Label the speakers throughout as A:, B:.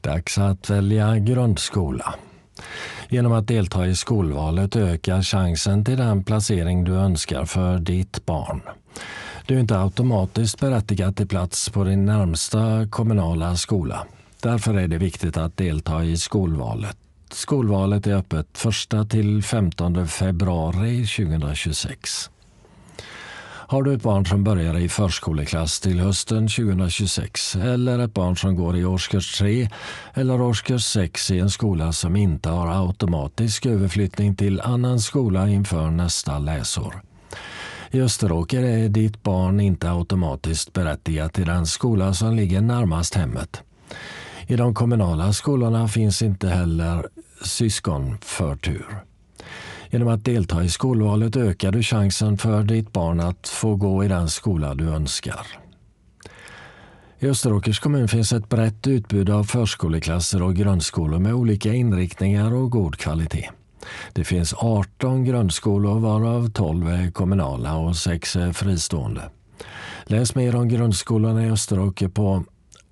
A: Dags att välja grundskola. Genom att delta i skolvalet ökar chansen till den placering du önskar för ditt barn. Du är inte automatiskt berättigad till plats på din närmsta kommunala skola. Därför är det viktigt att delta i skolvalet. Skolvalet är öppet 1 till 15 februari 2026. Har du ett barn som börjar i förskoleklass till hösten 2026 eller ett barn som går i årskurs 3 eller årskurs 6 i en skola som inte har automatisk överflyttning till annan skola inför nästa läsår? I Österåker är ditt barn inte automatiskt berättigat till den skola som ligger närmast hemmet. I de kommunala skolorna finns inte heller syskonförtur. Genom att delta i skolvalet ökar du chansen för ditt barn att få gå i den skola du önskar. I Österåkers kommun finns ett brett utbud av förskoleklasser och grundskolor med olika inriktningar och god kvalitet. Det finns 18 grundskolor varav 12 är kommunala och 6 är fristående. Läs mer om grundskolorna i Österåker på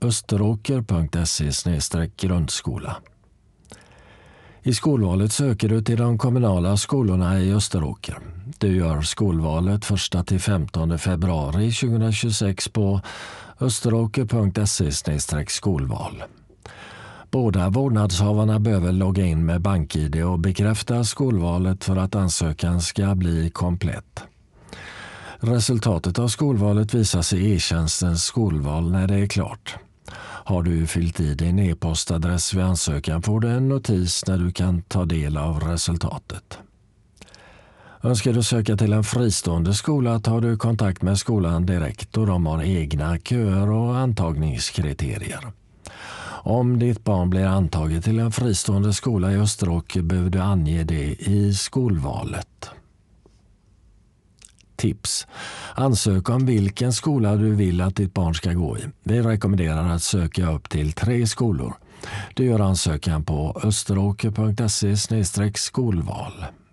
A: österåker.se/grundskola. I skolvalet söker du till de kommunala skolorna i Österåker. Du gör skolvalet 1 till 15 februari 2026 på österåker.se/skolval. Båda vårdnadshavarna behöver logga in med BankID och bekräfta skolvalet för att ansökan ska bli komplett. Resultatet av skolvalet visas i e-tjänstens skolval när det är klart. Har du fyllt i din e-postadress vid ansökan får du en notis när du kan ta del av resultatet. Önskar du söka till en fristående skola tar du kontakt med skolan direkt och de har egna köer och antagningskriterier. Om ditt barn blir antaget till en fristående skola i Österåker behöver du ange det i skolvalet. Tips. Ansök om vilken skola du vill att ditt barn ska gå i. Vi rekommenderar att söka upp till 3 skolor. Du gör ansökan på österåker.se/skolval.